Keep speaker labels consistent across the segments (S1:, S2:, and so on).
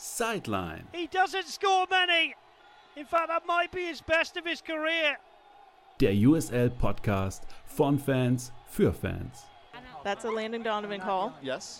S1: Sideline.
S2: He doesn't score many. In fact, that might be his best of his career.
S1: Der USL-Podcast von Fans für Fans.
S3: That's a Landon Donovan call.
S4: Yes.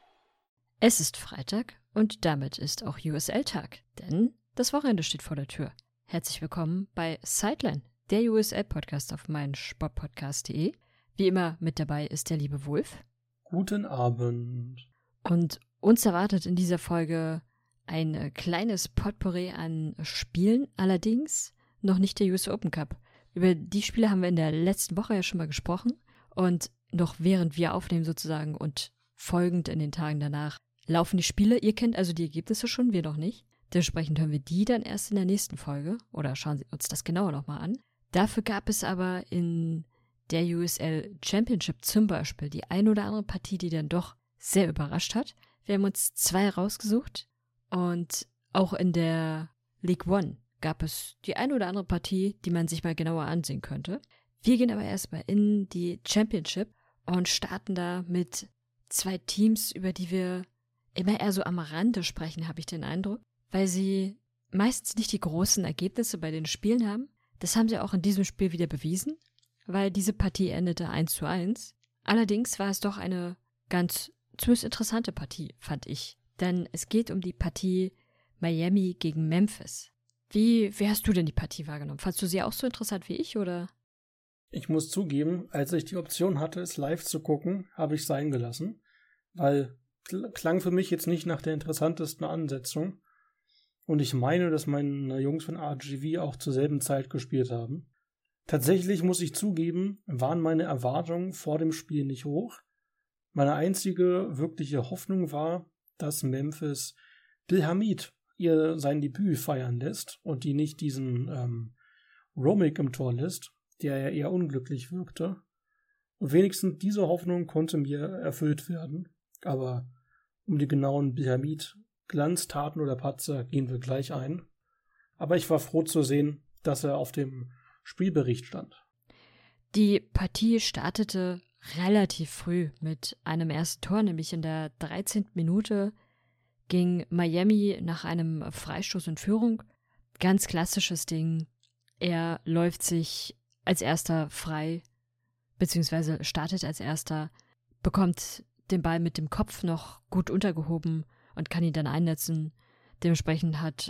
S5: Es ist Freitag und damit ist auch USL-Tag, denn das Wochenende steht vor der Tür. Herzlich willkommen bei Sideline, der USL-Podcast auf meinsportpodcast.de. Wie immer mit dabei ist der liebe Wolf.
S6: Guten Abend.
S5: Und uns erwartet in dieser Folge ein kleines Potpourri an Spielen, allerdings noch nicht der US Open Cup. Über die Spiele haben wir in der letzten Woche ja schon mal gesprochen und noch während wir aufnehmen sozusagen und folgend in den Tagen danach laufen die Spiele. Ihr kennt also die Ergebnisse schon, wir noch nicht. Dementsprechend hören wir die dann erst in der nächsten Folge oder schauen Sie uns das genauer nochmal an. Dafür gab es aber in der USL Championship zum Beispiel die ein oder andere Partie, die dann doch sehr überrascht hat. Wir haben uns 2 rausgesucht und auch in der League One gab es die ein oder andere Partie, die man sich mal genauer ansehen könnte. Wir gehen aber erstmal in die Championship und starten da mit 2 Teams, über die wir immer eher so am Rande sprechen, habe ich den Eindruck, weil sie meistens nicht die großen Ergebnisse bei den Spielen haben. Das haben sie auch in diesem Spiel wieder bewiesen, weil diese Partie endete 1:1. Allerdings war es doch eine ganz zumindest interessante Partie, fand ich. Denn es geht um die Partie Miami gegen Memphis. Wie hast du denn die Partie wahrgenommen? Fandst du sie auch so interessant wie ich, oder?
S6: Ich muss zugeben, als ich die Option hatte, es live zu gucken, habe ich es sein gelassen, weil klang für mich jetzt nicht nach der interessantesten Ansetzung. Und ich meine, dass meine Jungs von RGV auch zur selben Zeit gespielt haben. Tatsächlich muss ich zugeben, waren meine Erwartungen vor dem Spiel nicht hoch. Meine einzige wirkliche Hoffnung war, dass Memphis Bilhamid sein Debüt feiern lässt und die nicht diesen Romick im Tor lässt, der ja eher unglücklich wirkte. Und wenigstens diese Hoffnung konnte mir erfüllt werden. Aber um die genauen Bilhamid-Glanztaten oder Patzer gehen wir gleich ein. Aber ich war froh zu sehen, dass er auf dem Spielbericht stand.
S5: Die Partie startete relativ früh mit einem ersten Tor, nämlich in der 13. Minute ging Miami nach einem Freistoß in Führung. Ganz klassisches Ding. Er läuft sich als erster frei, beziehungsweise startet als erster, bekommt den Ball mit dem Kopf noch gut untergehoben und kann ihn dann einnetzen. Dementsprechend hat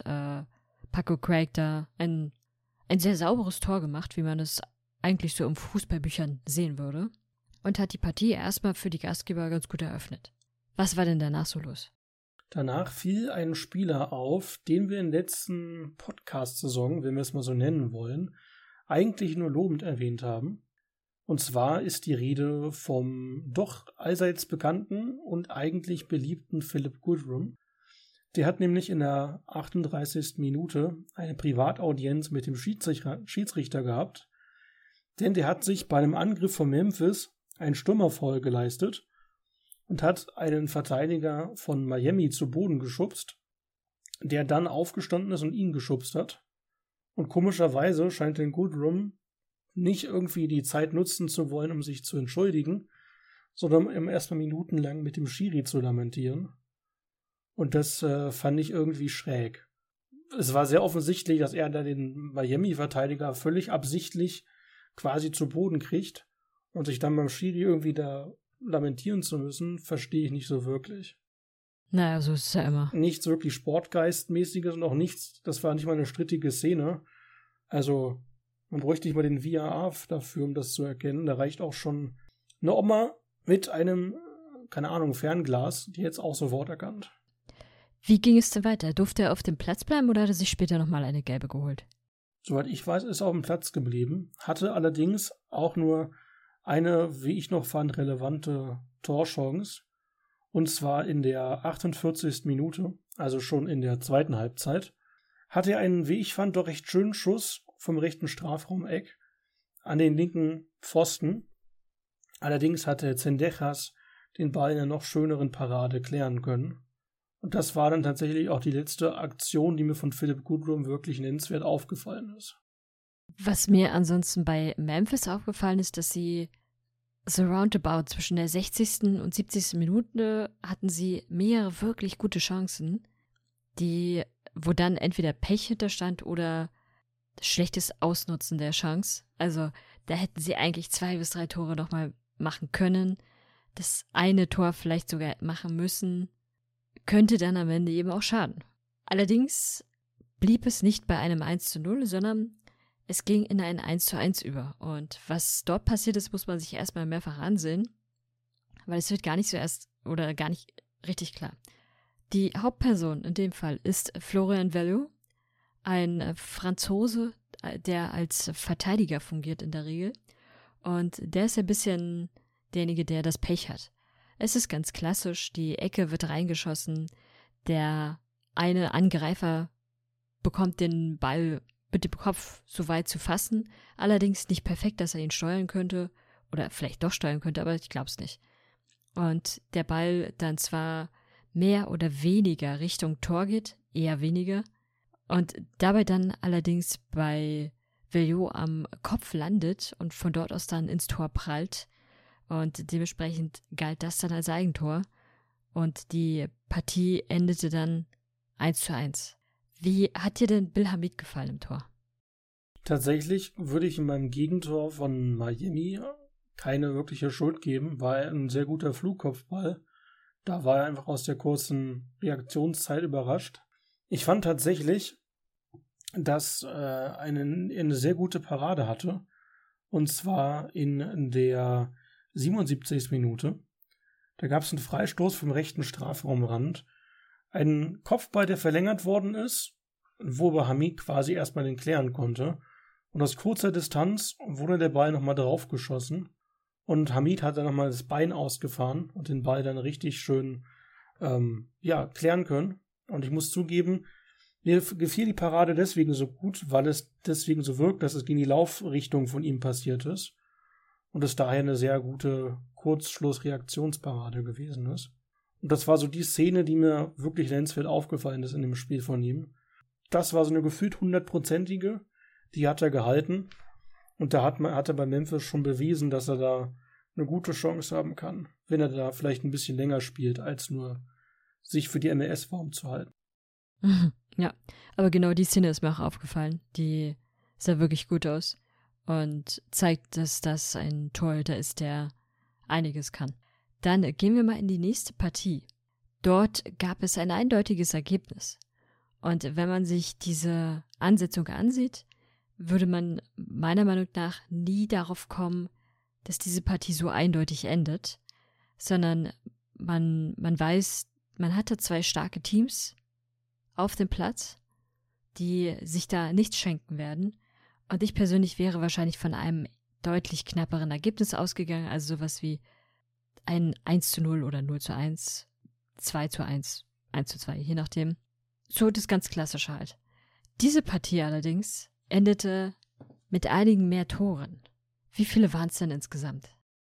S5: Paco Craig da ein sehr sauberes Tor gemacht, wie man es eigentlich so in Fußballbüchern sehen würde. Und hat die Partie erstmal für die Gastgeber ganz gut eröffnet. Was war denn danach so los?
S6: Danach fiel ein Spieler auf, den wir in der letzten Podcast-Saison, wenn wir es mal so nennen wollen, eigentlich nur lobend erwähnt haben. Und zwar ist die Rede vom doch allseits bekannten und eigentlich beliebten Philip Goodrum. Der hat nämlich in der 38. Minute eine Privataudienz mit dem Schiedsrichter gehabt, denn der hat sich bei einem Angriff von Memphis einen Stürmerfoul geleistet und hat einen Verteidiger von Miami zu Boden geschubst, der dann aufgestanden ist und ihn geschubst hat. Und komischerweise scheint den Goodrum nicht irgendwie die Zeit nutzen zu wollen, um sich zu entschuldigen, sondern erstmal minutenlang mit dem Schiri zu lamentieren. Und das fand ich irgendwie schräg. Es war sehr offensichtlich, dass er da den Miami-Verteidiger völlig absichtlich quasi zu Boden kriegt und sich dann beim Schiri irgendwie da lamentieren zu müssen, verstehe ich nicht so wirklich.
S5: Naja, so ist es ja immer.
S6: Nichts wirklich Sportgeistmäßiges und auch nichts, das war nicht mal eine strittige Szene. Also, man bräuchte nicht mal den VAR dafür, um das zu erkennen. Da reicht auch schon eine Oma mit einem, keine Ahnung, Fernglas, die jetzt auch sofort erkannt.
S5: Wie ging es denn weiter? Durfte er auf dem Platz bleiben oder hat er sich später nochmal eine gelbe geholt?
S6: Soweit ich weiß, ist er auf dem Platz geblieben, hatte allerdings auch nur eine, wie ich noch fand, relevante Torchance. Und zwar in der 48. Minute, also schon in der zweiten Halbzeit, hatte er einen, wie ich fand, doch recht schönen Schuss vom rechten Strafraumeck an den linken Pfosten. Allerdings hatte Zendejas den Ball in einer noch schöneren Parade klären können. Und das war dann tatsächlich auch die letzte Aktion, die mir von Philip Goodrum wirklich nennenswert aufgefallen ist.
S5: Was mir ansonsten bei Memphis aufgefallen ist, dass sie so roundabout zwischen der 60. und 70. Minute hatten sie mehrere wirklich gute Chancen. wo dann entweder Pech hinterstand oder schlechtes Ausnutzen der Chance. Also da hätten sie eigentlich 2 bis 3 Tore nochmal machen können. Das eine Tor vielleicht sogar machen müssen. Könnte dann am Ende eben auch schaden. Allerdings blieb es nicht bei einem 1:0, sondern es ging in ein 1:1 über. Und was dort passiert ist, muss man sich erstmal mehrfach ansehen, weil es wird gar nicht richtig klar. Die Hauptperson in dem Fall ist Florian Valleau, ein Franzose, der als Verteidiger fungiert in der Regel. Und der ist ein bisschen derjenige, der das Pech hat. Es ist ganz klassisch, die Ecke wird reingeschossen, der eine Angreifer bekommt den Ball mit dem Kopf so weit zu fassen, allerdings nicht perfekt, dass er ihn steuern könnte, oder vielleicht doch steuern könnte, aber ich glaube es nicht. Und der Ball dann zwar mehr oder weniger Richtung Tor geht, eher weniger, und dabei dann allerdings bei Valleau am Kopf landet und von dort aus dann ins Tor prallt. Und dementsprechend galt das dann als Eigentor. Und die Partie endete dann 1:1. Wie hat dir denn Bill Hamid gefallen im Tor?
S6: Tatsächlich würde ich ihm beim Gegentor von Miami keine wirkliche Schuld geben. War ein sehr guter Flugkopfball. Da war er einfach aus der kurzen Reaktionszeit überrascht. Ich fand tatsächlich, dass er eine sehr gute Parade hatte. Und zwar in der 77. Minute. Da gab es einen Freistoß vom rechten Strafraumrand. Ein Kopfball, der verlängert worden ist, wo Hamid quasi erstmal den klären konnte. Und aus kurzer Distanz wurde der Ball nochmal draufgeschossen. Und Hamid hat dann nochmal das Bein ausgefahren und den Ball dann richtig schön klären können. Und ich muss zugeben, mir gefiel die Parade deswegen so gut, weil es deswegen so wirkt, dass es gegen die Laufrichtung von ihm passiert ist. Und es daher eine sehr gute Kurzschlussreaktionsparade gewesen ist. Und das war so die Szene, die mir wirklich nennenswert aufgefallen ist in dem Spiel von ihm. Das war so eine gefühlt 100%ige, die hat er gehalten. Und da hat er bei Memphis schon bewiesen, dass er da eine gute Chance haben kann, wenn er da vielleicht ein bisschen länger spielt, als nur sich für die MLS warm zu halten.
S5: Ja, aber genau die Szene ist mir auch aufgefallen. Die sah wirklich gut aus und zeigt, dass das ein Torhüter ist, der einiges kann. Dann gehen wir mal in die nächste Partie. Dort gab es ein eindeutiges Ergebnis. Und wenn man sich diese Ansetzung ansieht, würde man meiner Meinung nach nie darauf kommen, dass diese Partie so eindeutig endet, sondern man weiß, man hatte 2 starke Teams auf dem Platz, die sich da nichts schenken werden. Und ich persönlich wäre wahrscheinlich von einem deutlich knapperen Ergebnis ausgegangen, also sowas wie ein 1:0 oder 0:1, 2:1, 1:2, je nachdem. So das ganz Klassische halt. Diese Partie allerdings endete mit einigen mehr Toren. Wie viele waren es denn insgesamt?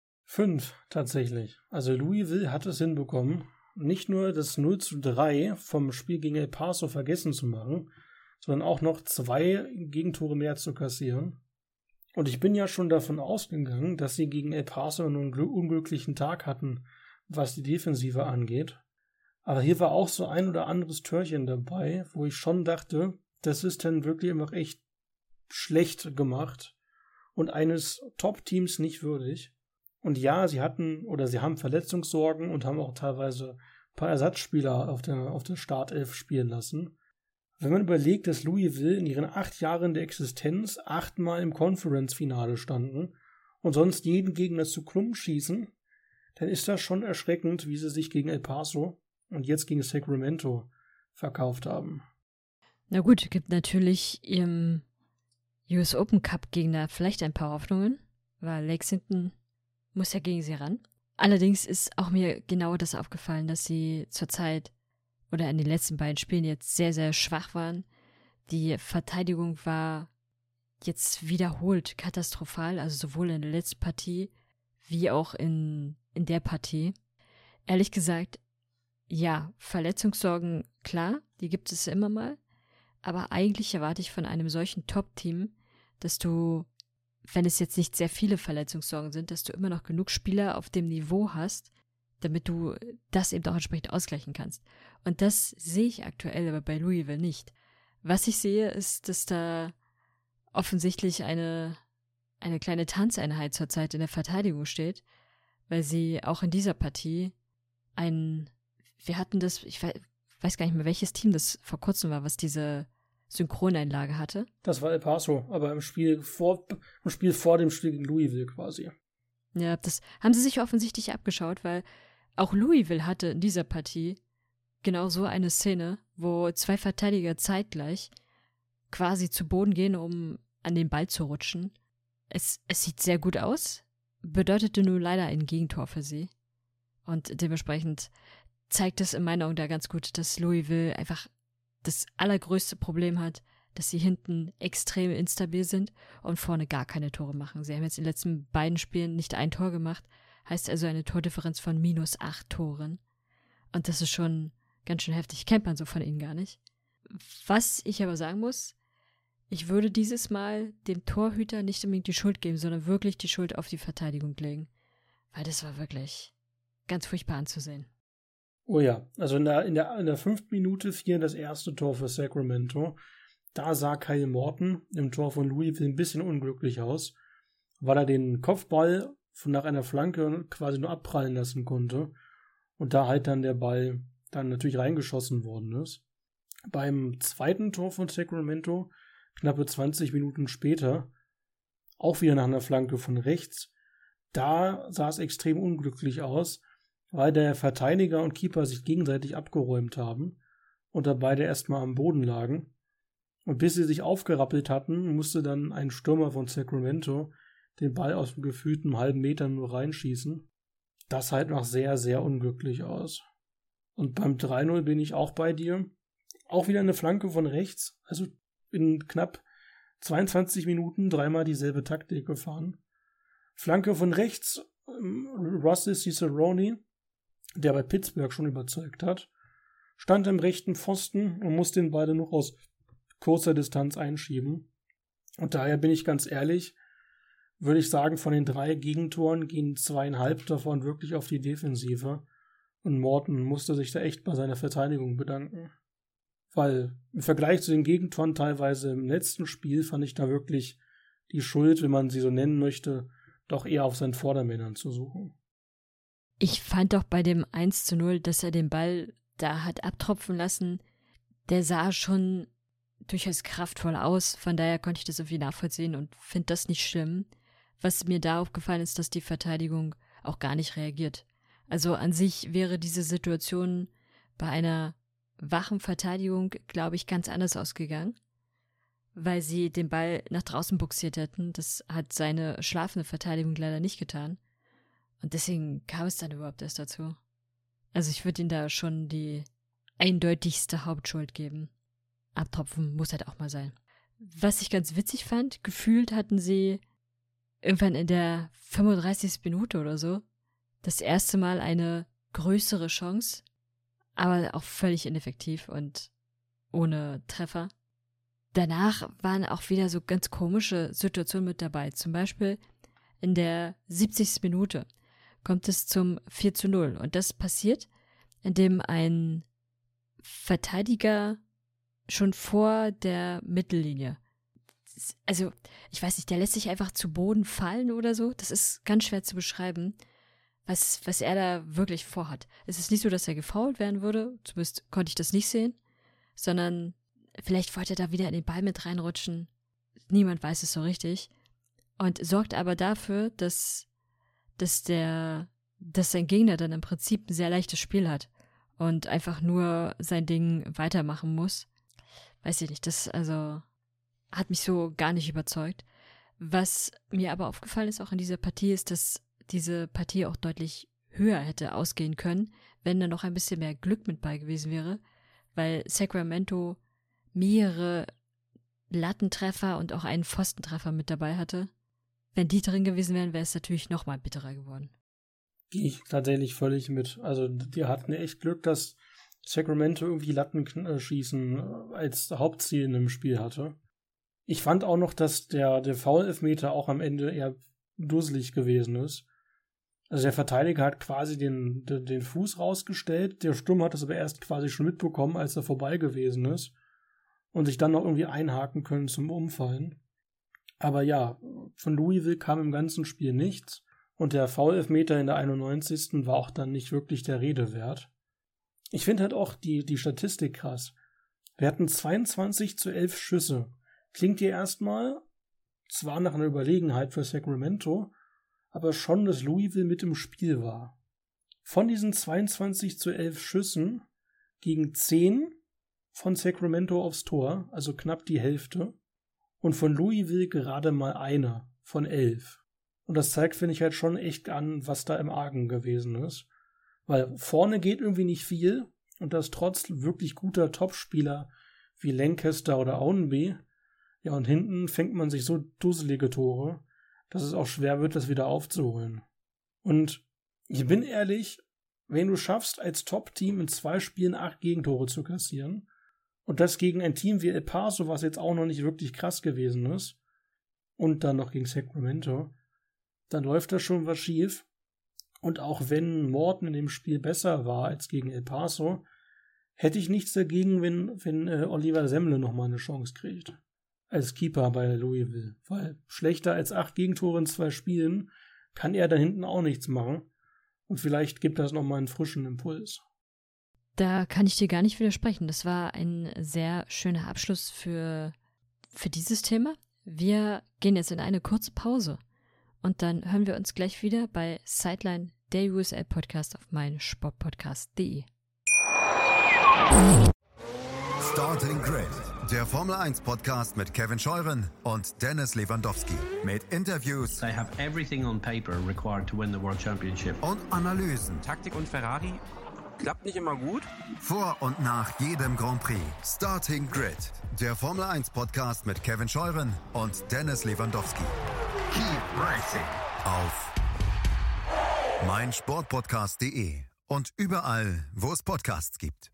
S6: 5 tatsächlich. Also Louisville hat es hinbekommen, nicht nur das 0:3 vom Spiel gegen El Paso vergessen zu machen, sondern auch noch 2 Gegentore mehr zu kassieren. Und ich bin ja schon davon ausgegangen, dass sie gegen El Paso einen unglücklichen Tag hatten, was die Defensive angeht. Aber hier war auch so ein oder anderes Törchen dabei, wo ich schon dachte, das ist dann wirklich immer echt schlecht gemacht und eines Top-Teams nicht würdig. Und ja, sie haben Verletzungssorgen und haben auch teilweise ein paar Ersatzspieler auf der Startelf spielen lassen. Wenn man überlegt, dass Louisville in ihren 8 Jahren der Existenz 8-mal im Conference-Finale standen und sonst jeden Gegner zu Klump schießen, dann ist das schon erschreckend, wie sie sich gegen El Paso und jetzt gegen Sacramento verkauft haben.
S5: Na gut, gibt natürlich im US Open Cup Gegner vielleicht ein paar Hoffnungen, weil Lexington muss ja gegen sie ran. Allerdings ist auch mir genau das aufgefallen, dass sie zurzeit oder in den letzten beiden Spielen jetzt sehr, sehr schwach waren. Die Verteidigung war jetzt wiederholt katastrophal, also sowohl in der letzten Partie wie auch in der Partie. Ehrlich gesagt, ja, Verletzungssorgen, klar, die gibt es immer mal, aber eigentlich erwarte ich von einem solchen Top-Team, dass du, wenn es jetzt nicht sehr viele Verletzungssorgen sind, dass du immer noch genug Spieler auf dem Niveau hast, damit du das eben auch entsprechend ausgleichen kannst. Und das sehe ich aktuell aber bei Louisville nicht. Was ich sehe, ist, dass da offensichtlich eine kleine Tanzeinheit zurzeit in der Verteidigung steht, weil sie auch in dieser Partie wir hatten das, ich weiß gar nicht mehr, welches Team das vor kurzem war, was diese Synchroneinlage hatte.
S6: Das war El Paso, aber im Spiel vor dem Spiel gegen Louisville quasi.
S5: Ja, das haben sie sich offensichtlich abgeschaut, weil auch Louisville hatte in dieser Partie genau so eine Szene, wo 2 Verteidiger zeitgleich quasi zu Boden gehen, um an den Ball zu rutschen. Es sieht sehr gut aus, bedeutete nur leider ein Gegentor für sie. Und dementsprechend zeigt es in meinen Augen da ganz gut, dass Louisville einfach das allergrößte Problem hat, dass sie hinten extrem instabil sind und vorne gar keine Tore machen. Sie haben jetzt in den letzten beiden Spielen nicht ein Tor gemacht, heißt also eine Tordifferenz von -8 Toren. Und das ist schon ganz schön heftig, kennt man so von ihnen gar nicht. Was ich aber sagen muss, ich würde dieses Mal dem Torhüter nicht unbedingt die Schuld geben, sondern wirklich die Schuld auf die Verteidigung legen. Weil das war wirklich ganz furchtbar anzusehen.
S6: Oh ja, also in der 5. Minute fiel das erste Tor für Sacramento. Da sah Kyle Morton im Tor von Louisville ein bisschen unglücklich aus, weil er den Kopfball nach einer Flanke quasi nur abprallen lassen konnte und da halt dann der Ball dann natürlich reingeschossen worden ist. Beim zweiten Tor von Sacramento, knappe 20 Minuten später, auch wieder nach einer Flanke von rechts, da sah es extrem unglücklich aus, weil der Verteidiger und Keeper sich gegenseitig abgeräumt haben und da beide erstmal am Boden lagen. Und bis sie sich aufgerappelt hatten, musste dann ein Stürmer von Sacramento den Ball aus dem gefühlten halben Meter nur reinschießen. Das halt noch sehr, sehr unglücklich aus. Und beim 3-0 bin ich auch bei dir. Auch wieder eine Flanke von rechts, also in knapp 22 Minuten 3-mal dieselbe Taktik gefahren. Flanke von rechts, Russell Cicerone, der bei Pittsburgh schon überzeugt hat, stand im rechten Pfosten und musste den Ball noch aus kurzer Distanz einschieben. Und daher bin ich ganz ehrlich, würde ich sagen, von den 3 Gegentoren gehen 2,5 davon wirklich auf die Defensive. Und Morton musste sich da echt bei seiner Verteidigung bedanken. Weil im Vergleich zu den Gegentoren teilweise im letzten Spiel fand ich da wirklich die Schuld, wenn man sie so nennen möchte, doch eher auf seinen Vordermännern zu suchen.
S5: Ich fand doch bei dem 1:0, dass er den Ball da hat abtropfen lassen, der sah schon durchaus kraftvoll aus. Von daher konnte ich das irgendwie nachvollziehen und finde das nicht schlimm. Was mir da aufgefallen ist, dass die Verteidigung auch gar nicht reagiert. Also an sich wäre diese Situation bei einer wachen Verteidigung, glaube ich, ganz anders ausgegangen, weil sie den Ball nach draußen buxiert hätten. Das hat seine schlafende Verteidigung leider nicht getan. Und deswegen kam es dann überhaupt erst dazu. Also ich würde ihnen da schon die eindeutigste Hauptschuld geben. Abtropfen muss halt auch mal sein. Was ich ganz witzig fand, gefühlt hatten sie irgendwann in der 35. Minute oder so das erste Mal eine größere Chance, aber auch völlig ineffektiv und ohne Treffer. Danach waren auch wieder so ganz komische Situationen mit dabei. Zum Beispiel in der 70. Minute kommt es zum 4:0 und das passiert, indem ein Verteidiger schon vor der Mittellinie, also ich weiß nicht, der lässt sich einfach zu Boden fallen oder so, das ist ganz schwer zu beschreiben, was er da wirklich vorhat. Es ist nicht so, dass er gefoult werden würde, zumindest konnte ich das nicht sehen, sondern vielleicht wollte er da wieder in den Ball mit reinrutschen, niemand weiß es so richtig, und sorgt aber dafür, dass sein Gegner dann im Prinzip ein sehr leichtes Spiel hat und einfach nur sein Ding weitermachen muss. Weiß ich nicht, das also hat mich so gar nicht überzeugt. Was mir aber aufgefallen ist auch in dieser Partie, ist, dass diese Partie auch deutlich höher hätte ausgehen können, wenn da noch ein bisschen mehr Glück mit bei gewesen wäre, weil Sacramento mehrere Lattentreffer und auch einen Pfostentreffer mit dabei hatte. Wenn die drin gewesen wären, wäre es natürlich noch mal bitterer geworden.
S6: Gehe ich tatsächlich völlig mit. Also die hatten echt Glück, dass Sacramento irgendwie Lattenschießen als Hauptziel in dem Spiel hatte. Ich fand auch noch, dass der Foul-Elfmeter auch am Ende eher dusselig gewesen ist. Also der Verteidiger hat quasi den Fuß rausgestellt, der Sturm hat das aber erst quasi schon mitbekommen, als er vorbei gewesen ist und sich dann noch irgendwie einhaken können zum Umfallen. Aber ja, von Louisville kam im ganzen Spiel nichts und der Foul-Elfmeter in der 91. war auch dann nicht wirklich der Rede wert. Ich finde halt auch die Statistik krass. Wir hatten 22-11 Schüsse. Klingt hier erstmal zwar nach einer Überlegenheit für Sacramento, aber schon, dass Louisville mit im Spiel war. Von diesen 22-11 Schüssen gingen 10 von Sacramento aufs Tor, also knapp die Hälfte, und von Louisville gerade mal einer von 11. Und das zeigt, finde ich, halt schon echt an, was da im Argen gewesen ist. Weil vorne geht irgendwie nicht viel und das trotz wirklich guter Topspieler wie Lancaster oder Ownby. Ja, und hinten fängt man sich so dusselige Tore, dass es auch schwer wird, das wieder aufzuholen. Und ich bin ehrlich, wenn du schaffst, als Top-Team in 2 Spielen 8 Gegentore zu kassieren und das gegen ein Team wie El Paso, was jetzt auch noch nicht wirklich krass gewesen ist, und dann noch gegen Sacramento, dann läuft da schon was schief. Und auch wenn Morton in dem Spiel besser war als gegen El Paso, hätte ich nichts dagegen, wenn Oliver Semle nochmal eine Chance kriegt. Als Keeper bei Louisville. Weil schlechter als 8 Gegentore in 2 Spielen kann er da hinten auch nichts machen. Und vielleicht gibt das nochmal einen frischen Impuls.
S5: Da kann ich dir gar nicht widersprechen. Das war ein sehr schöner Abschluss für dieses Thema. Wir gehen jetzt in eine kurze Pause. Und dann hören wir uns gleich wieder bei Sideline, der USL-Podcast auf meinsportpodcast.de.
S4: Starting Grid, der Formel-1-Podcast mit Kevin Scheuren und Dennis Lewandowski. Mit Interviews.
S7: They have everything on paper required to win the World Championship.
S4: Und Analysen.
S8: Taktik und Ferrari klappt nicht immer gut.
S4: Vor und nach jedem Grand Prix. Starting Grid, der Formel-1-Podcast mit Kevin Scheuren und Dennis Lewandowski. Keep racing auf meinsportpodcast.de und überall, wo es Podcasts gibt.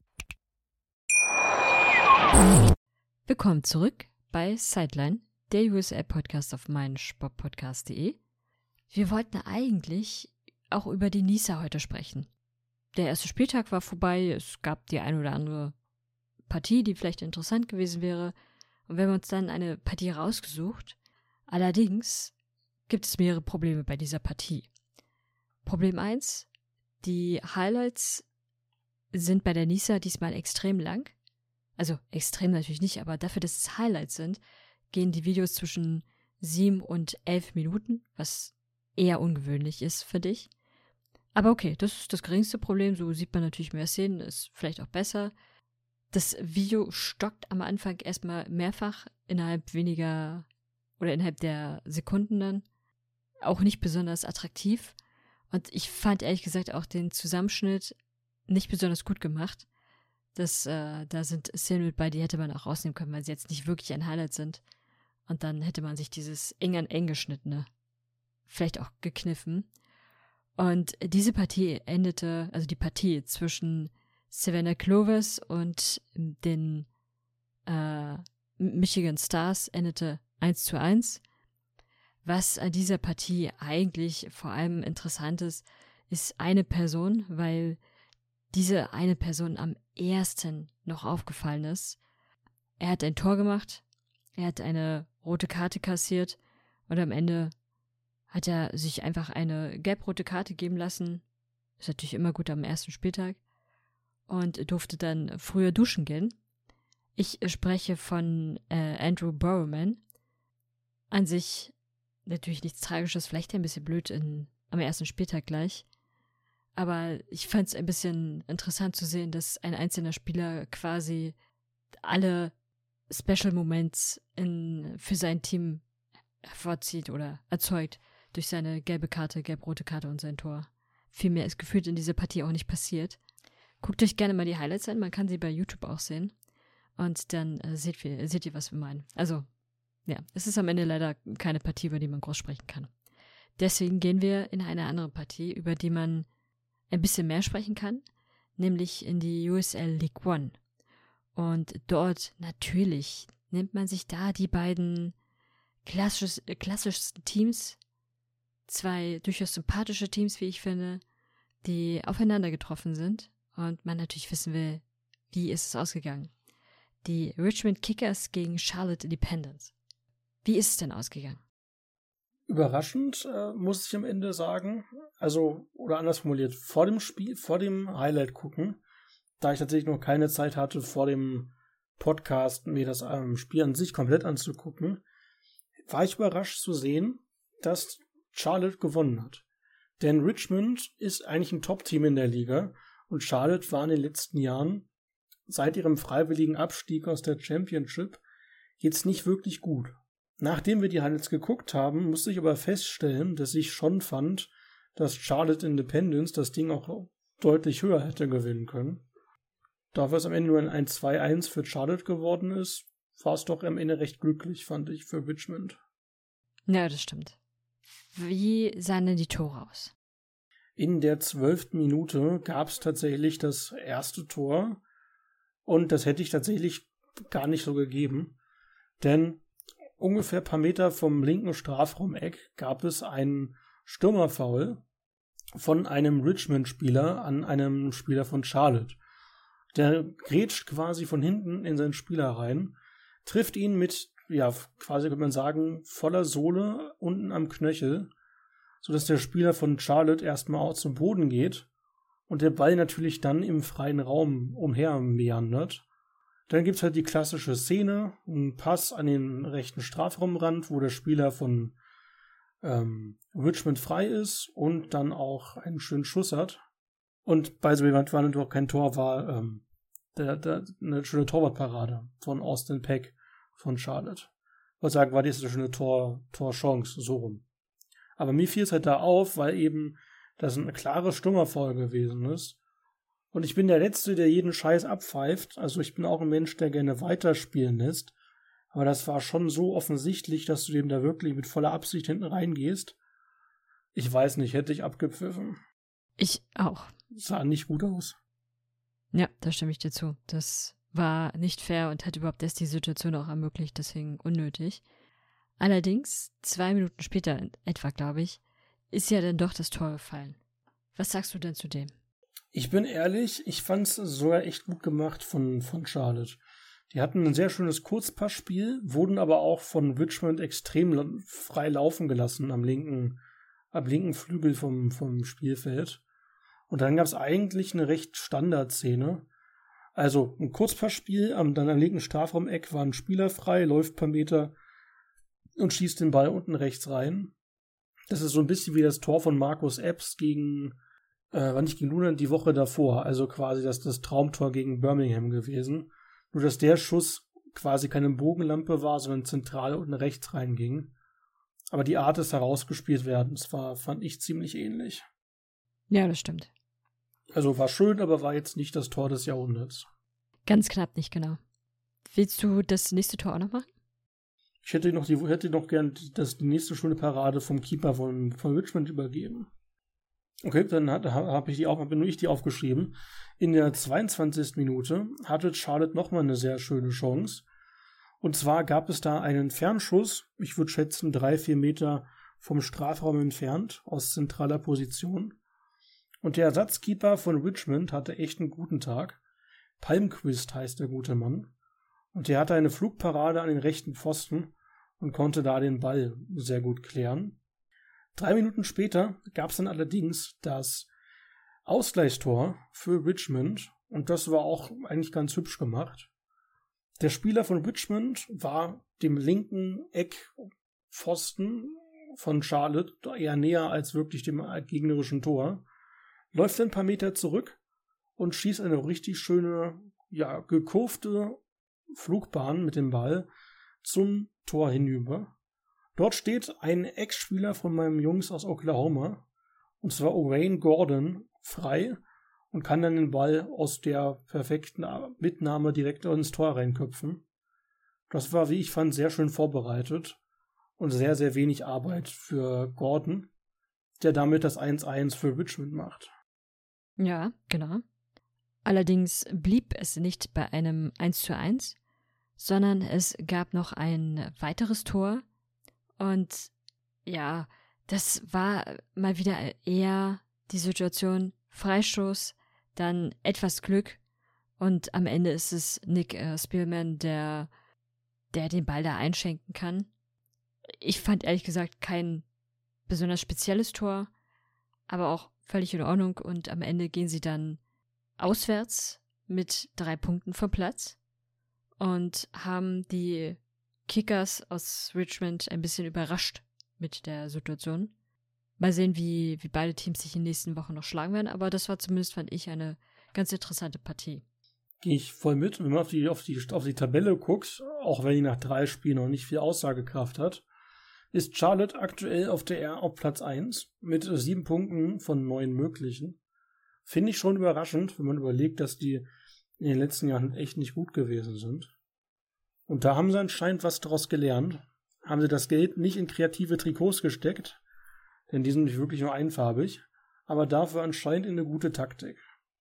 S5: Willkommen zurück bei Sideline, der USL-Podcast auf meinsportpodcast.de. Wir wollten eigentlich auch über die NISA heute sprechen. Der erste Spieltag war vorbei, es gab die ein oder andere Partie, die vielleicht interessant gewesen wäre. Und wir haben uns dann eine Partie rausgesucht. Allerdings gibt es mehrere Probleme bei dieser Partie. Problem 1, die Highlights sind bei der NISA diesmal extrem lang. Also extrem natürlich nicht, aber dafür, dass es Highlights sind, gehen die Videos zwischen 7 und 11 Minuten, was eher ungewöhnlich ist für dich. Aber okay, das ist das geringste Problem, so sieht man natürlich mehr Szenen, ist vielleicht auch besser. Das Video stockt am Anfang erstmal mehrfach innerhalb der Sekunden dann. Auch nicht besonders attraktiv. Und ich fand ehrlich gesagt auch den Zusammenschnitt nicht besonders gut gemacht. Da sind Szenen mit bei, die hätte man auch rausnehmen können, weil sie jetzt nicht wirklich ein Highlight sind. Und dann hätte man sich dieses eng an eng geschnittene vielleicht auch gekniffen. Und diese Partie endete, also die Partie zwischen Savannah Clovers und den Michigan Stars endete 1:1. Was an dieser Partie eigentlich vor allem interessant ist eine Person, weil diese eine Person am ersten noch aufgefallen ist. Er hat ein Tor gemacht, er hat eine rote Karte kassiert und am Ende hat er sich einfach eine gelb-rote Karte geben lassen. Ist natürlich immer gut am ersten Spieltag. Und durfte dann früher duschen gehen. Ich spreche von Andrew Bowerman. An sich natürlich nichts Tragisches, vielleicht ein bisschen blöd am ersten Spieltag gleich. Aber ich fand es ein bisschen interessant zu sehen, dass ein einzelner Spieler quasi alle Special Moments für sein Team hervorzieht oder erzeugt durch seine gelbe Karte, gelb-rote Karte und sein Tor. Viel mehr ist gefühlt in dieser Partie auch nicht passiert. Guckt euch gerne mal die Highlights an, man kann sie bei YouTube auch sehen. Und dann seht ihr, was wir meinen. Also, ja, es ist am Ende leider keine Partie, über die man groß sprechen kann. Deswegen gehen wir in eine andere Partie, über die man ein bisschen mehr sprechen kann, nämlich in die USL League One. Und dort natürlich nimmt man sich da die beiden klassischsten Teams Zwei durchaus sympathische Teams, wie ich finde, die aufeinander getroffen sind und man natürlich wissen will, wie ist es ausgegangen. Die Richmond Kickers gegen Charlotte Independence. Wie ist es denn ausgegangen?
S6: Überraschend, muss ich am Ende sagen. Also, oder anders formuliert, vor dem Highlight gucken, da ich tatsächlich noch keine Zeit hatte, vor dem Podcast mir das Spiel an sich komplett anzugucken, war ich überrascht zu sehen, dass Charlotte gewonnen hat. Denn Richmond ist eigentlich ein Top-Team in der Liga und Charlotte war in den letzten Jahren seit ihrem freiwilligen Abstieg aus der Championship jetzt nicht wirklich gut. Nachdem wir die Highlights geguckt haben, musste ich aber feststellen, dass ich schon fand, dass Charlotte Independence das Ding auch deutlich höher hätte gewinnen können. Dafür es am Ende nur ein 2-1 für Charlotte geworden ist, war es doch am Ende recht glücklich, fand ich, für Richmond.
S5: Ja, das stimmt. Wie sahen denn die Tore aus?
S6: In der 12. Minute gab es tatsächlich das erste Tor und das hätte ich tatsächlich gar nicht so gegeben, denn ungefähr ein paar Meter vom linken Strafraumeck gab es einen Stürmerfoul von einem Richmond-Spieler an einem Spieler von Charlotte. Der grätscht quasi von hinten in seinen Spieler rein, trifft ihn mit, ja, quasi könnte man sagen, voller Sohle unten am Knöchel, sodass der Spieler von Charlotte erstmal auch zum Boden geht und der Ball natürlich dann im freien Raum umher meandert. Dann gibt es halt die klassische Szene, ein Pass an den rechten Strafraumrand, wo der Spieler von Richmond frei ist und dann auch einen schönen Schuss hat. Und bei so jemand war natürlich auch kein Tor, war eine schöne Torwartparade von Austin Peck von Charlotte. Ich wollte sagen, war das eine schöne Torchance, so rum. Aber mir fiel es halt da auf, weil eben das eine klare Stürmerfoul gewesen ist. Und ich bin der Letzte, der jeden Scheiß abpfeift. Also ich bin auch ein Mensch, der gerne weiterspielen lässt. Aber das war schon so offensichtlich, dass du dem da wirklich mit voller Absicht hinten reingehst. Ich weiß nicht, hätte ich abgepfiffen.
S5: Ich auch.
S6: Sah nicht gut aus.
S5: Ja, da stimme ich dir zu. Das war nicht fair und hat überhaupt erst die Situation auch ermöglicht, deswegen unnötig. Allerdings, 2 Minuten später etwa, glaube ich, ist ja dann doch das Tor gefallen. Was sagst du denn zu dem?
S6: Ich bin ehrlich, ich fand es sogar echt gut gemacht von Charlotte. Die hatten ein sehr schönes Kurzpassspiel, wurden aber auch von Richmond extrem frei laufen gelassen am linken Flügel vom Spielfeld. Und dann gab es eigentlich eine recht Standardszene. Also ein Kurzpassspiel, dann am linken Strafraumeck war ein Spieler frei, läuft ein paar Meter und schießt den Ball unten rechts rein. Das ist so ein bisschen wie das Tor von Marcus Epps war nicht gegen Lunan, die Woche davor. Also quasi das Traumtor gegen Birmingham gewesen. Nur dass der Schuss quasi keine Bogenlampe war, sondern zentral unten rechts reinging. Aber die Art des herausgespielt Werdens fand ich ziemlich ähnlich.
S5: Ja, das stimmt.
S6: Also war schön, aber war jetzt nicht das Tor des Jahrhunderts.
S5: Ganz knapp nicht, genau. Willst du das nächste Tor auch noch machen?
S6: Ich hätte noch gern die nächste schöne Parade vom Keeper von Richmond übergeben. Okay, dann bin nur ich die aufgeschrieben. In der 22. Minute hatte Charlotte nochmal eine sehr schöne Chance. Und zwar gab es da einen Fernschuss, ich würde schätzen 3-4 Meter vom Strafraum entfernt, aus zentraler Position. Und der Ersatzkeeper von Richmond hatte echt einen guten Tag. Palmquist heißt der gute Mann. Und der hatte eine Flugparade an den rechten Pfosten und konnte da den Ball sehr gut klären. 3 Minuten später gab es dann allerdings das Ausgleichstor für Richmond und das war auch eigentlich ganz hübsch gemacht. Der Spieler von Richmond war dem linken Eckpfosten von Charlotte eher näher als wirklich dem gegnerischen Tor, läuft ein paar Meter zurück und schießt eine richtig schöne, ja, gekurvte Flugbahn mit dem Ball zum Tor hinüber. Dort steht ein Ex-Spieler von meinem Jungs aus Oklahoma, und zwar Wayne Gordon, frei und kann dann den Ball aus der perfekten Mitnahme direkt ins Tor reinköpfen. Das war, wie ich fand, sehr schön vorbereitet und sehr, sehr wenig Arbeit für Gordon, der damit das 1-1 für Richmond macht.
S5: Ja, genau. Allerdings blieb es nicht bei einem 1:1, sondern es gab noch ein weiteres Tor. Und ja, Das war mal wieder eher die Situation Freistoß, dann etwas Glück und am Ende ist es Nick Spielman, der den Ball da einschenken kann. Ich fand ehrlich gesagt kein besonders spezielles Tor, aber auch völlig in Ordnung und am Ende gehen sie dann auswärts mit 3 Punkten vom Platz und haben die Kickers aus Richmond ein bisschen überrascht mit der Situation. Mal sehen, wie beide Teams sich in den nächsten Wochen noch schlagen werden, aber das war zumindest, fand ich, eine ganz interessante Partie.
S6: Gehe ich voll mit. Wenn man auf die Tabelle guckt, auch wenn die nach 3 Spielen noch nicht viel Aussagekraft hat, ist Charlotte aktuell auf Platz 1 mit 7 Punkten von 9 möglichen. Finde ich schon überraschend, wenn man überlegt, dass die in den letzten Jahren echt nicht gut gewesen sind. Und da haben sie anscheinend was daraus gelernt. Haben sie das Geld nicht in kreative Trikots gesteckt, denn die sind nicht wirklich nur einfarbig, aber dafür anscheinend in eine gute Taktik.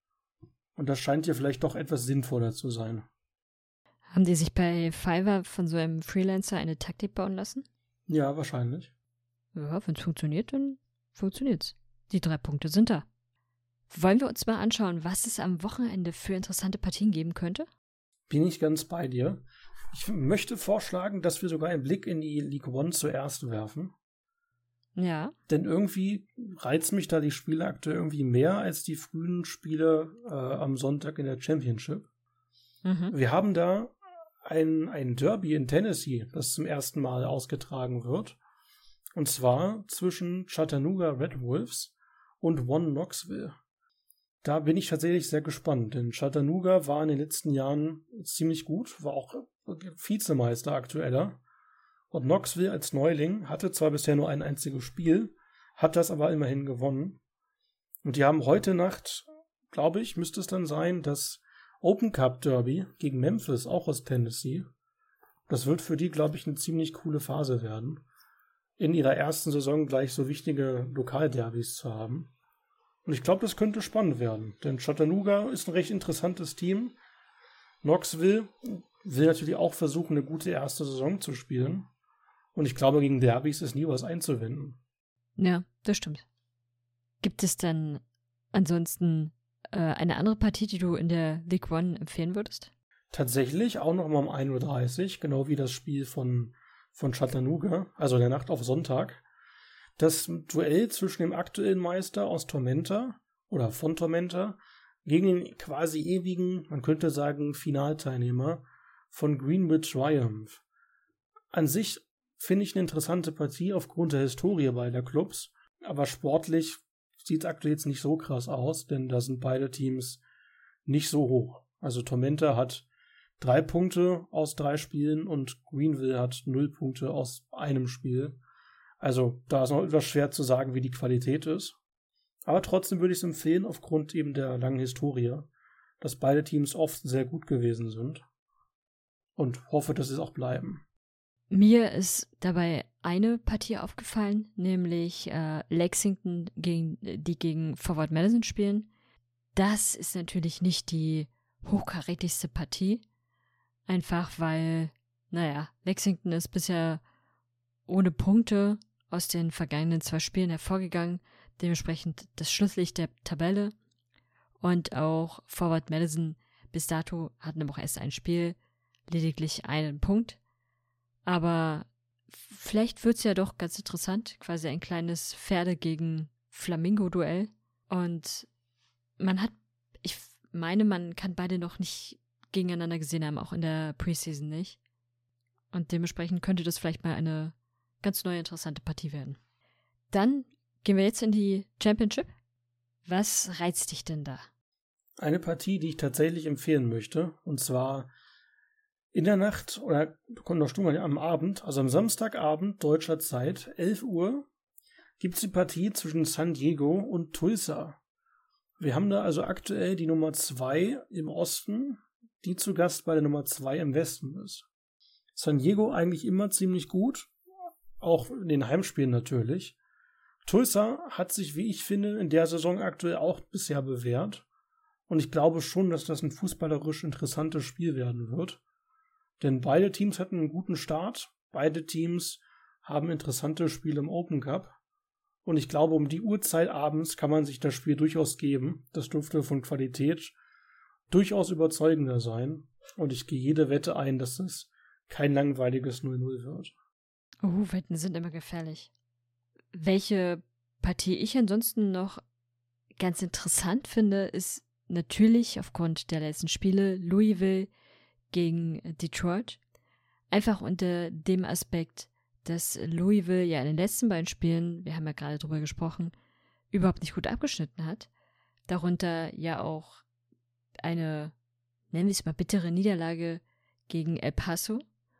S6: Und das scheint hier vielleicht doch etwas sinnvoller zu sein.
S5: Haben die sich bei Fiverr von so einem Freelancer eine Taktik bauen lassen?
S6: Ja, wahrscheinlich.
S5: Ja, wenn es funktioniert, dann funktioniert's. Die 3 Punkte sind da. Wollen wir uns mal anschauen, was es am Wochenende für interessante Partien geben könnte?
S6: Bin ich ganz bei dir. Ich möchte vorschlagen, dass wir sogar einen Blick in die League One zuerst werfen.
S5: Ja.
S6: Denn irgendwie reizen mich da die Spiele aktuell irgendwie mehr als die frühen Spiele am Sonntag in der Championship.
S5: Mhm.
S6: Wir haben da ein Derby in Tennessee, das zum ersten Mal ausgetragen wird. Und zwar zwischen Chattanooga Red Wolves und One Knoxville. Da bin ich tatsächlich sehr gespannt, denn Chattanooga war in den letzten Jahren ziemlich gut, war auch Vizemeister aktueller. Und Knoxville als Neuling hatte zwar bisher nur ein einziges Spiel, hat das aber immerhin gewonnen. Und die haben heute Nacht, glaube ich, müsste es dann sein, das Open Cup Derby gegen Memphis, auch aus Tennessee. Das wird für die, glaube ich, eine ziemlich coole Phase werden, in ihrer ersten Saison gleich so wichtige Lokalderbys zu haben. Und ich glaube, das könnte spannend werden, denn Chattanooga ist ein recht interessantes Team. Knoxville will natürlich auch versuchen, eine gute erste Saison zu spielen. Und ich glaube, gegen Derbys ist nie was einzuwenden.
S5: Ja, das stimmt. Gibt es dann ansonsten eine andere Partie, die du in der League One empfehlen würdest?
S6: Tatsächlich auch noch mal um 1:30 Uhr, genau wie das Spiel von Chattanooga, also der Nacht auf Sonntag. Das Duell zwischen dem aktuellen Meister aus Tormenta oder von Tormenta gegen den quasi ewigen, man könnte sagen, Finalteilnehmer von Greenwood Triumph. An sich finde ich eine interessante Partie aufgrund der Historie beider Clubs, aber sportlich sieht es aktuell jetzt nicht so krass aus, denn da sind beide Teams nicht so hoch. Also Tormenta hat 3 Punkte aus 3 Spielen und Greenville hat 0 Punkte aus einem Spiel. Also da ist noch etwas schwer zu sagen, wie die Qualität ist. Aber trotzdem würde ich es empfehlen, aufgrund eben der langen Historie, dass beide Teams oft sehr gut gewesen sind. Und hoffe, dass sie es auch bleiben.
S5: Mir ist dabei eine Partie aufgefallen, nämlich Lexington, die gegen Forward Madison spielen. Das ist natürlich nicht die hochkarätigste Partie. Einfach weil, Lexington ist bisher ohne Punkte aus den vergangenen 2 Spielen hervorgegangen. Dementsprechend das Schlusslicht der Tabelle. Und auch Forward Madison bis dato hatten aber auch erst ein Spiel, lediglich einen Punkt. Aber vielleicht wird es ja doch ganz interessant, quasi ein kleines Pferde gegen Flamingo-Duell. Und man kann beide noch nicht gegeneinander gesehen haben, auch in der Preseason nicht. Und dementsprechend könnte das vielleicht mal eine ganz neue, interessante Partie werden. Dann gehen wir jetzt in die Championship. Was reizt dich denn da?
S6: Eine Partie, die ich tatsächlich empfehlen möchte, und zwar in der Nacht, oder am Abend, also am Samstagabend deutscher Zeit, 11 Uhr, gibt es die Partie zwischen San Diego und Tulsa. Wir haben da also aktuell die Nummer 2 im Osten, die zu Gast bei der Nummer 2 im Westen ist. San Diego eigentlich immer ziemlich gut, auch in den Heimspielen natürlich. Tulsa hat sich, wie ich finde, in der Saison aktuell auch bisher bewährt. Und ich glaube schon, dass das ein fußballerisch interessantes Spiel werden wird. Denn beide Teams hatten einen guten Start. Beide Teams haben interessante Spiele im Open Cup. Und ich glaube, um die Uhrzeit abends kann man sich das Spiel durchaus geben. Das dürfte von Qualität durchaus überzeugender sein. Und ich gehe jede Wette ein, dass es kein langweiliges 0-0 wird.
S5: Wetten sind immer gefährlich. Welche Partie ich ansonsten noch ganz interessant finde, ist natürlich aufgrund der letzten Spiele Louisville gegen Detroit. Einfach unter dem Aspekt, dass Louisville ja in den letzten beiden Spielen, wir haben ja gerade drüber gesprochen, überhaupt nicht gut abgeschnitten hat. Darunter ja auch eine, nennen wir es mal, bittere Niederlage gegen El Paso.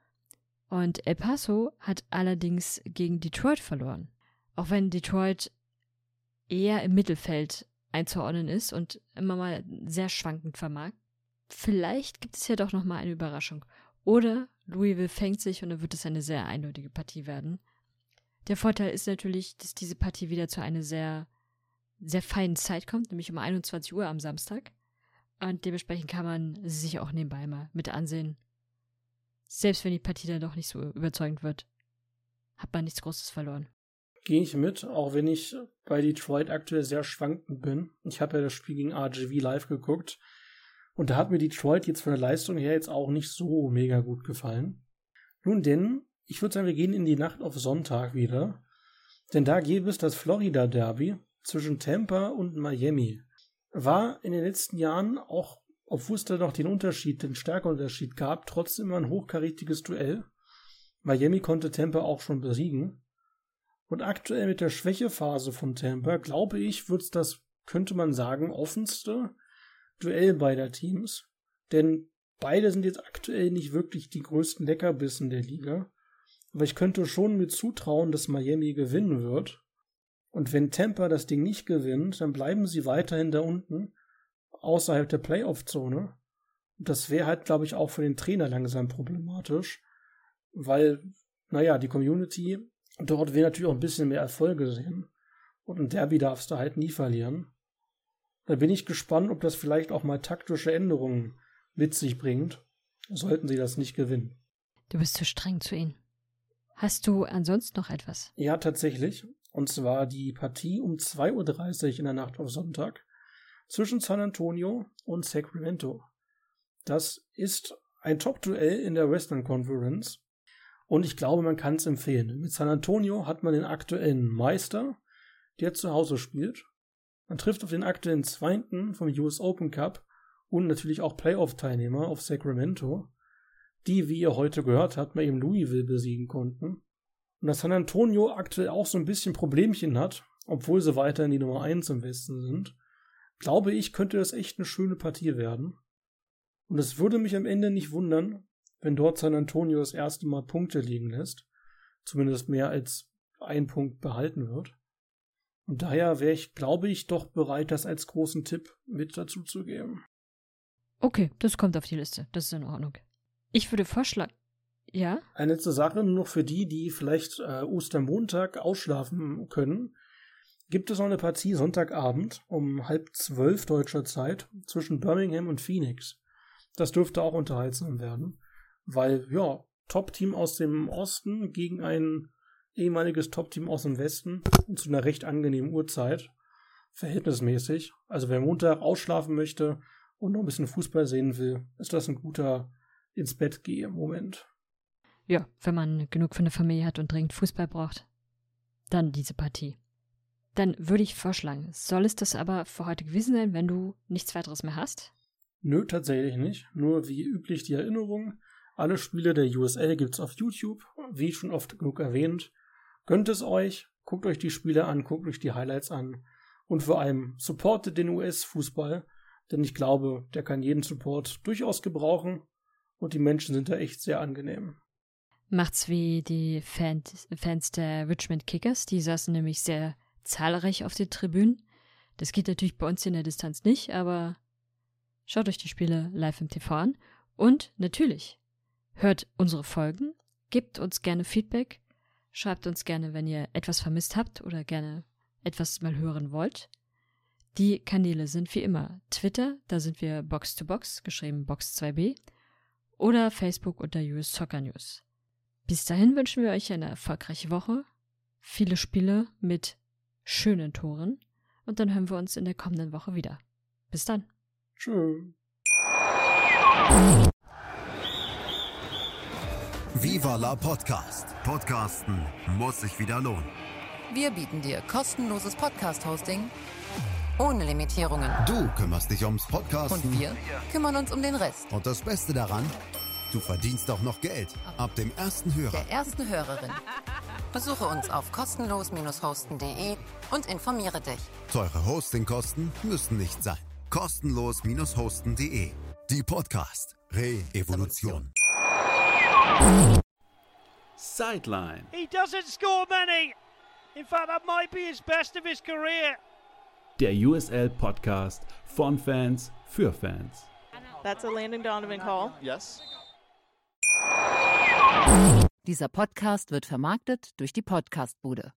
S5: Und El Paso hat allerdings gegen Detroit verloren. Auch wenn Detroit eher im Mittelfeld einzuordnen ist und immer mal sehr schwankend vermag. Vielleicht gibt es ja doch nochmal eine Überraschung. Oder Louisville fängt sich und dann wird es eine sehr eindeutige Partie werden. Der Vorteil ist natürlich, dass diese Partie wieder zu einer sehr, sehr feinen Zeit kommt, nämlich um 21 Uhr am Samstag. Und dementsprechend kann man sie sich auch nebenbei mal mit ansehen. Selbst wenn die Partie dann doch nicht so überzeugend wird, hat man nichts Großes verloren.
S6: Gehe ich mit, auch wenn ich bei Detroit aktuell sehr schwankend bin. Ich habe ja das Spiel gegen RGV live geguckt und da hat mir Detroit jetzt von der Leistung her jetzt auch nicht so mega gut gefallen. Nun denn, ich würde sagen, wir gehen in die Nacht auf Sonntag wieder, denn da gäbe es das Florida Derby zwischen Tampa und Miami. War in den letzten Jahren auch, obwohl es da noch den Stärkeunterschied gab, trotzdem immer ein hochkarätiges Duell. Miami konnte Tampa auch schon besiegen. Und aktuell mit der Schwächephase von Tampa, glaube ich, wird es das, könnte man sagen, offenste Duell beider Teams. Denn beide sind jetzt aktuell nicht wirklich die größten Leckerbissen der Liga. Aber ich könnte schon mir zutrauen, dass Miami gewinnen wird. Und wenn Tampa das Ding nicht gewinnt, dann bleiben sie weiterhin da unten, außerhalb der Playoff-Zone. Und das wäre halt, glaube ich, auch für den Trainer langsam problematisch. Weil, die Community dort will natürlich auch ein bisschen mehr Erfolge sehen. Und ein Derby darfst du halt nie verlieren. Da bin ich gespannt, ob das vielleicht auch mal taktische Änderungen mit sich bringt, sollten sie das nicht gewinnen.
S5: Du bist zu streng zu ihnen. Hast du ansonsten noch etwas?
S6: Ja, tatsächlich. Und zwar die Partie um 2:30 Uhr in der Nacht auf Sonntag zwischen San Antonio und Sacramento. Das ist ein Top-Duell in der Western Conference. Und ich glaube, man kann es empfehlen. Mit San Antonio hat man den aktuellen Meister, der zu Hause spielt. Man trifft auf den aktuellen Zweiten vom US Open Cup und natürlich auch Playoff-Teilnehmer auf Sacramento, die, wie ihr heute gehört habt, mal eben Louisville besiegen konnten. Und dass San Antonio aktuell auch so ein bisschen Problemchen hat, obwohl sie weiterhin die Nummer 1 im Westen sind, glaube ich, könnte das echt eine schöne Partie werden. Und es würde mich am Ende nicht wundern, wenn dort San Antonio das erste Mal Punkte liegen lässt, zumindest mehr als ein Punkt behalten wird. Und daher wäre ich, glaube ich, doch bereit, das als großen Tipp mit dazu zu geben.
S5: Okay, das kommt auf die Liste. Das ist in Ordnung. Ich würde vorschlagen, ja?
S6: Eine letzte Sache, nur noch für die vielleicht Ostermontag ausschlafen können, gibt es noch eine Partie Sonntagabend um 11:30 deutscher Zeit zwischen Birmingham und Phoenix. Das dürfte auch unterhaltsam werden. Weil, Top-Team aus dem Osten gegen ein ehemaliges Top-Team aus dem Westen und zu einer recht angenehmen Uhrzeit, verhältnismäßig. Also wer Montag ausschlafen möchte und noch ein bisschen Fußball sehen will, ist das ein guter Ins-Bett-Geh-Moment.
S5: Ja, wenn man genug für eine Familie hat und dringend Fußball braucht, dann diese Partie. Dann würde ich vorschlagen, soll es das aber für heute gewesen sein, wenn du nichts weiteres mehr hast?
S6: Nö, tatsächlich nicht. Nur wie üblich die Erinnerung. Alle Spiele der USL gibt's auf YouTube, wie schon oft genug erwähnt. Gönnt es euch, guckt euch die Spiele an, guckt euch die Highlights an und vor allem supportet den US-Fußball, denn ich glaube, der kann jeden Support durchaus gebrauchen und die Menschen sind da echt sehr angenehm.
S5: Macht's wie die Fans der Richmond Kickers, die saßen nämlich sehr zahlreich auf den Tribünen. Das geht natürlich bei uns hier in der Distanz nicht, aber schaut euch die Spiele live im TV an und natürlich hört unsere Folgen, gebt uns gerne Feedback, schreibt uns gerne, wenn ihr etwas vermisst habt oder gerne etwas mal hören wollt. Die Kanäle sind wie immer Twitter, da sind wir Box2Box, geschrieben Box2B, oder Facebook unter US Soccer News. Bis dahin wünschen wir euch eine erfolgreiche Woche, viele Spiele mit schönen Toren. Und dann hören wir uns in der kommenden Woche wieder. Bis dann.
S6: Tschö.
S4: Viva la Podcast. Podcasten muss sich wieder lohnen.
S9: Wir bieten dir kostenloses Podcast-Hosting ohne Limitierungen.
S4: Du kümmerst dich ums Podcasten.
S9: Und wir kümmern uns um den Rest.
S4: Und das Beste daran, du verdienst auch noch Geld. Ab dem ersten Hörer.
S9: Der ersten Hörerin. Besuche uns auf kostenlos-hosten.de und informiere dich.
S4: Teure Hostingkosten müssen nicht sein. Kostenlos-hosten.de. Die Podcast Re-Evolution.
S1: Sideline.
S2: He doesn't score many. In fact, that might be his best of his career.
S1: Der USL-Podcast von Fans für Fans.
S3: That's a Landon Donovan call.
S10: Yes.
S9: Dieser Podcast wird vermarktet durch die Podcastbude.